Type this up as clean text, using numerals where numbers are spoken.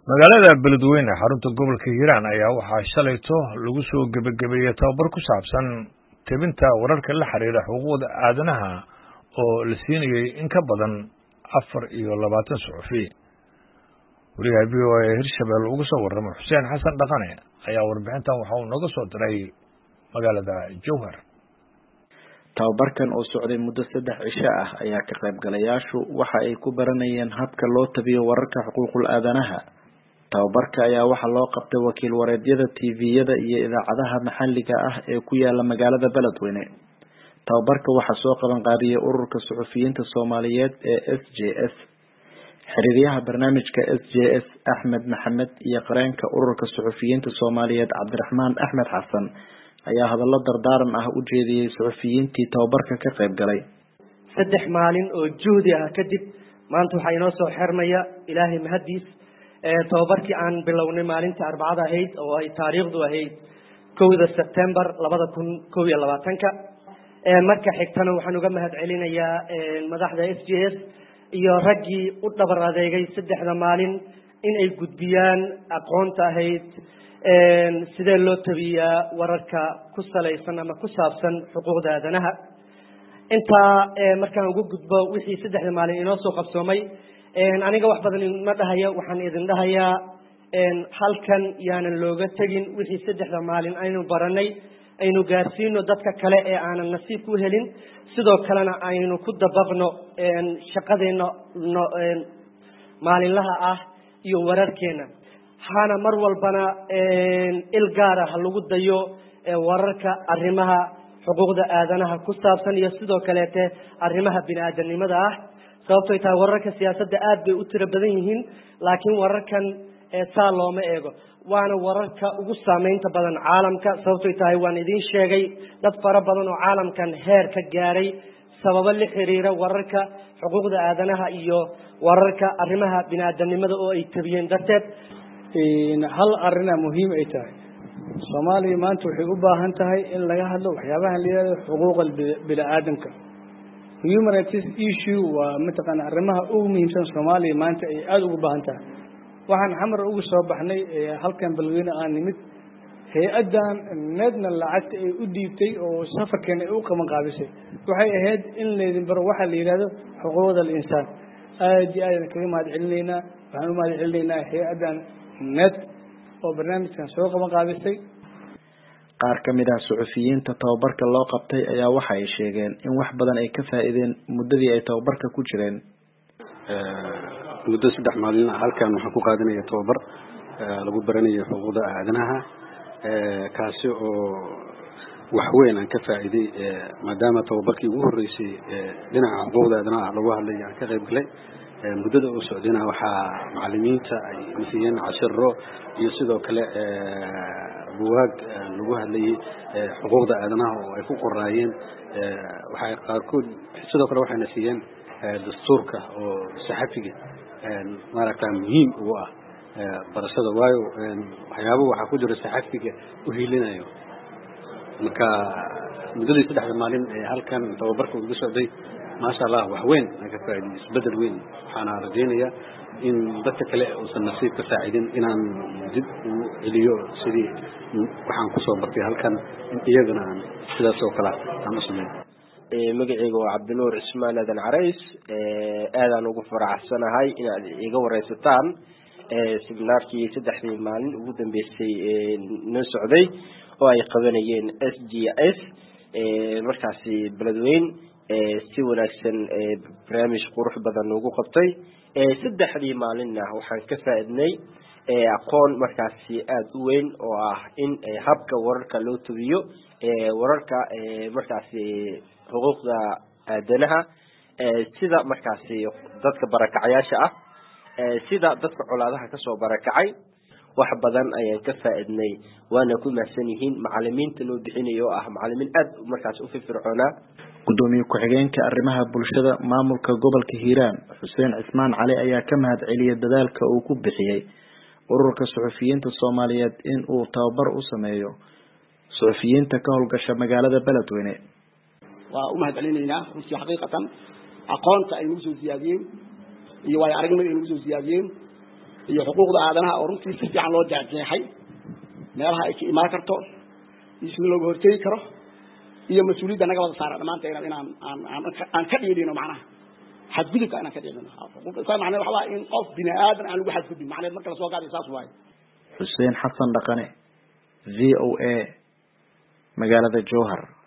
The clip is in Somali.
magaalada beledweyne xarunta gobolka hiiraan ayaa waxaa shalayto lagu soo gebagabeeyey tababar ku saabsan tebinta wararka la xiriira xuquuqda aadanaha oo la siinayay in ka badan 24 suxufi. wariyaha v o a hirshabelle uga soo warramay xuseen xasan dhaqane ayaa warbixintan waxa uu nooga soo diray magaalada jowhar. tababarkan oo socday muddo 3 cisho ah ayaa ka qaybgalayaashu waxa ay ku baranayeen habka loo tabiyo wararka xuquuqul aadanaha. tababarka ayaa waxa loo qabtay wakiil wareedyada TV-yada iyo idaacadaha maxalliga ah ee ku yaala magaalada Beledweyne. tababarka waxa soo qaban qaabiyay ururka suxufiyiinta Soomaaliyeed ee SJS. xiriiryaha barnaamijka SJS Ahmed Maxamed iyo qareenka ururka suxufiyiinta Soomaaliyeed Cabdiraxmaan Axmed Xasan ayaa hadallo dardaaran ah u jeediyay suxufiyiintii tababarka ka qayb galay. 3 maalin oo juhdi ah kadib maanta waxa inoo soo xirmaya Ilaahay mahadiis tababarkii aan bilownay maalintii Arbacada ahayd oo ay taariikhdu ahayd 1 September 2022 marka xigtana waxaan uga mahad celinayaa madaxda SJS iyo raggii u dhabar adeegay 3 maalin in ay gudbiyaan aqoonta ahayd sidee loo tabiyaa wararka ku salaysan ama ku saabsan xuquuqda aadanaha. inta markaan ugu gudbo wixii 3 maalin inoo soo qabsoomay aniga wax badan ma dhahayo, waxaan idin dhahayaa halkan yaanan looga tegin wixii 3 maalin aynu baranay aynu gaarsiino dadka kale ee aanan nasiib u helin, sidoo kalena aynu ku dabaqno shaqadeena maalinlaha ah iyo wararkeena. hana mar walbana il gaar ah lagu dayo wararka arrimaha xuquuqda aadanaha ku saabsan iyo sidoo kale arrimaha bini'aadanimada ah. sababtoo tahay wararka siyaasadda aad bay u tiro badan yihiin, laakiin wararkan saa looma eego. waana wararka ugu saameynta badan caalamka. sababtoo tahay waan idin sheegay dad fara badan oo caalamkan heer ka gaaray sababo la xiriira wararka xuquuqda aadanaha iyo wararka arrimaha bini'aadanimada oo ay tabiyeen darteed. hal arina muhiim ay tahay Soomaaliya maanta waxay u baahan tahay in laga hadlo waxyaabaha la yiraahdo xuquuqda bini'aadanka. human rights issue waa mataqaana arrimaha ugu muhiimsan Soomaaliya maanta ay aad ugu baahan tahay. waxaan xamar ugu soo baxnay halkan Beledweyne aan nimid hay-adan needna lacagta ay u dhiibtay oo safarkeena ay u qaban qaabisay waxay ahayd in leedin baro waxa la yiraahdo xuquuqda insaan. aad iyo aad kaga mahad celinaynaa. waxaan u mahad celinaynaa hay-adan net oo barnaamijkan soo qaban qaabisay. qaar ka mid ah suxufiyiinta tababarka loo qabtay ayaa waxa ay sheegeen in wax badan ay ka faa'iideen muddadii ay tababarka ku jireen. muddo 3 maalin halkan waxaan ku qaadanaya tababar lagu baranayo xuquuqda aadanaha kaasi oo wax weyn aan ka faa'iiday maadaama tababarkii ugu horeysay dhinaca xuquuqda aadanaha lagu hadlay aan ka qayb galay. muddada uu socdayna waxaa macallimiinta ay siiyeen cashiro iyo sidoo kale buugaag lagu hadlayay xuquuqda aadanaha oo ay ku qoraayeen. waxay qaarkood sidoo kale waxayna siiyeen dastuurka oo saxafiga maaragtaa muhiim ugu ah barashada, waayo waxyaabo waxaa ku jira saxafiga u hiilinayo. marka muddadii 3 maalin halkan tababarka ugu socday maasha Allah wax weyn naga faa'iiday, isbedel weyn. waxaana rajaynayaa in dadka kale uusan nasiib ka saacidin inaan dib u celiyo sidii waxaan ku soo bartay halkan in iyagana sidaas oo kale aan u sameeyo. magacaygu waa Cabdinuur Ismaan Aadan Carays. aadaan ugu faraxsanahay inaad iga wareysataan seminaarkii 3 maalin ugu dambeysay noo socday oo ay qabanayeen SJS markaasi Beledweyne. si wanaagsan barnaamij qurux badan ugu qabtay. 3 maalinna waxaan ka faa'iidnay aqoon markaasi aad u weyn oo ah in habka wararka loo tabiyo wararka markaasi xuquuqda aadanaha sida markaasi dadka barakacayaasha ah sida dadka colaadaha ka soo barakacay. wax badan ayaan ka faa'iidnay waana ku mahadsan yihiin macallimiinta noo bixinayo oo ah macallimiin aad markaas u firfircoona. gudoomiye ku-xigeenka arrimaha bulshada maamulka gobolka Hiiraan Xuseen Cismaan Cali ayaa ka mahad celiyay dadaalka uu ku bixiyay ururka suxufiyiinta Soomaaliyeed in uu tababar u sameeyo suxufiyiinta ka howlgasha magaalada Beledweyne. waa u mahad celinaynaa runtii xaqiiqatan aqoonta ay nagu soo siyaadiyeen iyo way aragnimada ay nagu soo siyaadiyeen iyo xuquuqda aadanaha oo runtii si fiican loo jeexay meelaha ay ka imaan karto isla looga hortagi karo iyo mas'uuliyadda naga wada saaran dhamaanteen aan ka dhiidino macnaha xadgudubka inaan ka dhiidino xuquuqda macnaha waxa in qof bini aadan aan lagu xadgudbin macnaheed marka la soo gaadhay saas waay Xuseen Xasan Dhaqane VOA magaalada Jowhar.